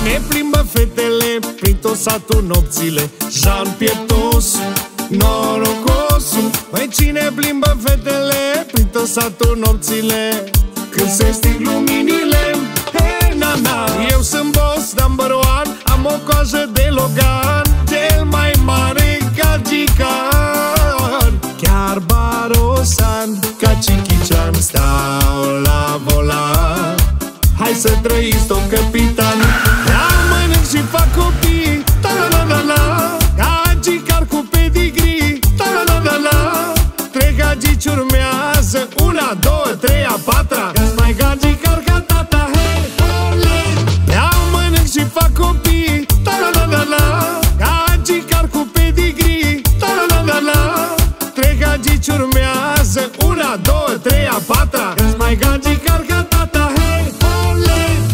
cine plimbă fetele prin tot satul nopțile? Jean Pietosu, norocosul. Măi, cine plimbă fetele prin tot satul nopțile? Când se sting luminile, hey, na-na. Eu sunt boss number one, am o coajă de Logan, cel mai mare gagican. Chiar barosan, ca Jackie Chan, stau la volan. Hai să trăiți, domn capitan. Ia mănânc și fac copii, ta-la-la-la-la. Gagicar cu pedigree, ta-la-la-la-la. Trei gagici urmează, una, două, trei, a patra. Că-s mai gagicar ca tata, hei, ole. Ia mănânc și fac copii, ta-la-la-la-la. Gagicar cu pedigree, ta-la-la-la-la. Trei gagici urmează, una, două, trei, a patra. Că-s mai gagicar ca tata, hei, ole.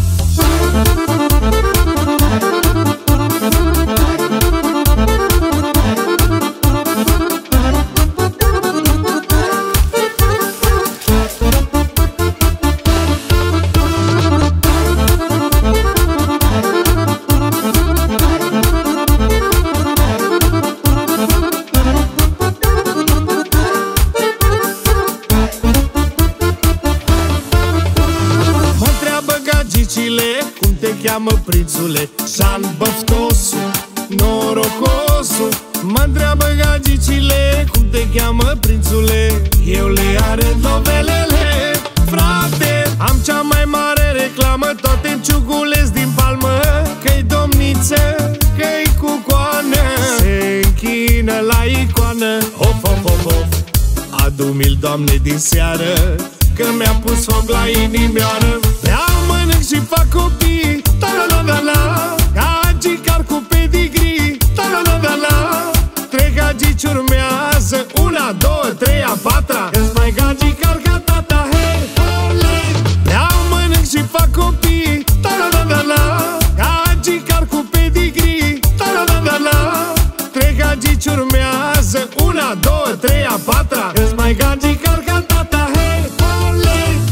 Cum te cheamă, prințule? Jean Băftosu, norocosul. Mă întreabă gagicile, cum te cheamă, prințule? Eu le arăt novelele, frate. Am cea mai mare reclamă, toate ciugulesc din palmă. Că-i domniță, că-i cu coană, se închină la icoană. Of, of, of, of. Adu-mi-l, Doamne, din seară, că mi-a pus foc la inimioară. Vreau, mănânc și fac copii, ta-la-la-la-la. Gagicar cu pedigree, ta-la-la-la-la. Trei gagici urmează, una, două, trei, a patra. Că-s mai gagicar ca tata, hei, ole. Vreau, mănânc și fac copii, ta-la-la-la-la. Gagicar cu pedigree, ta-la-la-la-la. Trei gagici urmează, una, două, trei, a patra. Că-s mai gagicar ca tata, hei, ole.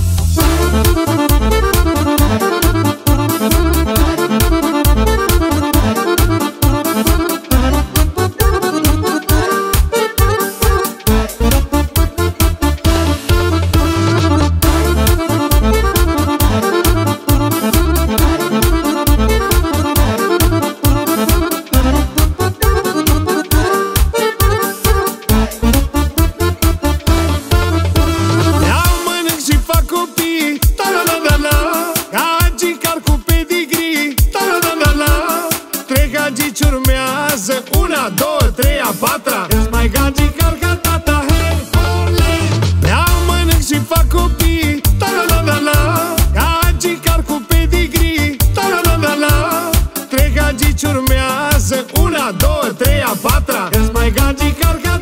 Gagicar cu pedigree, ta-la-la-la-la. Trei gagici urmează, una, două, trei, a patra. Că-s mai gagicar ca tata, hei, ole. Vreau, mănânc și fac copii, ta-la-la-la-la. Gagicar cu pedigree, ta-la-la-la-la. Trei gagici urmează, una, două, trei, a patra. Că-s mai gagicar ca